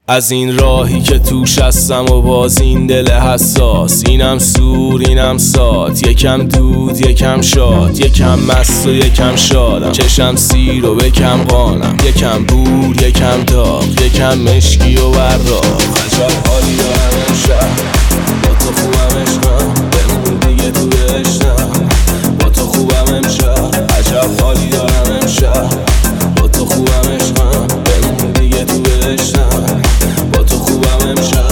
از این راهی که توش هستم و باز این دل حساس، اینم سور اینم سات، یکم دود یکم شاد، یکم مست و یکم شادم، چشم سیر و بکم قانم، یکم بور یکم داغ، یکم مشکی و براق. عجب حالی دارم امشب، با تو خوبم عشقم، بمون دیگه توی عشقم، با تو خوبم امشب. عجب حالی دارم امشب، با تو خوبم عشقم، بمون دیگه توی عشقم، با تو خوبم امشب.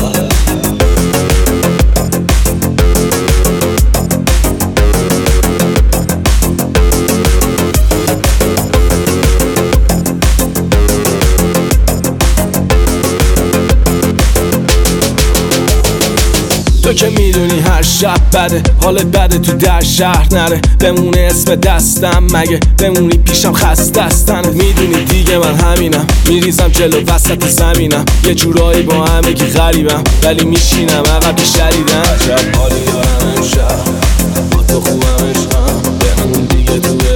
تو که میدونی هر شب بده، حالت بده تو در شهر نره، بمونه اسم دستم مگه بمونی پیشم خسته استنه. میدونی دیگه من همینم، میریزم جلو وسط زمینم، یه جورایی با همگی غریبم ولی میشینم عقب شریدم. عجب حالی دارم امشب، با تو خوبم عشقم، بمون دیگه تو